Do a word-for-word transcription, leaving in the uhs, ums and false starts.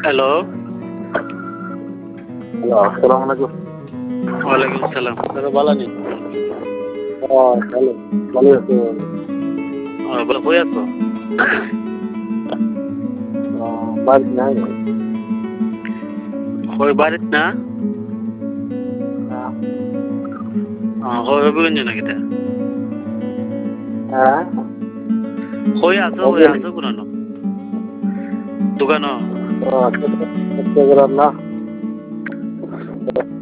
Hello. Hello, আসসালামু আলাইকুম। ওয়ালাইকুম আসসালাম। দাদা ভালো আছেন? হ্যাঁ, ভালো ভালো আছি। ও বলে কই আছো? বাড়িতে নাই। কই বাড়িত না? ও কই হবিগঞ্জ নাকি তা? হ্যাঁ, কই আছো কই আছো কোন ন? দোকানো? না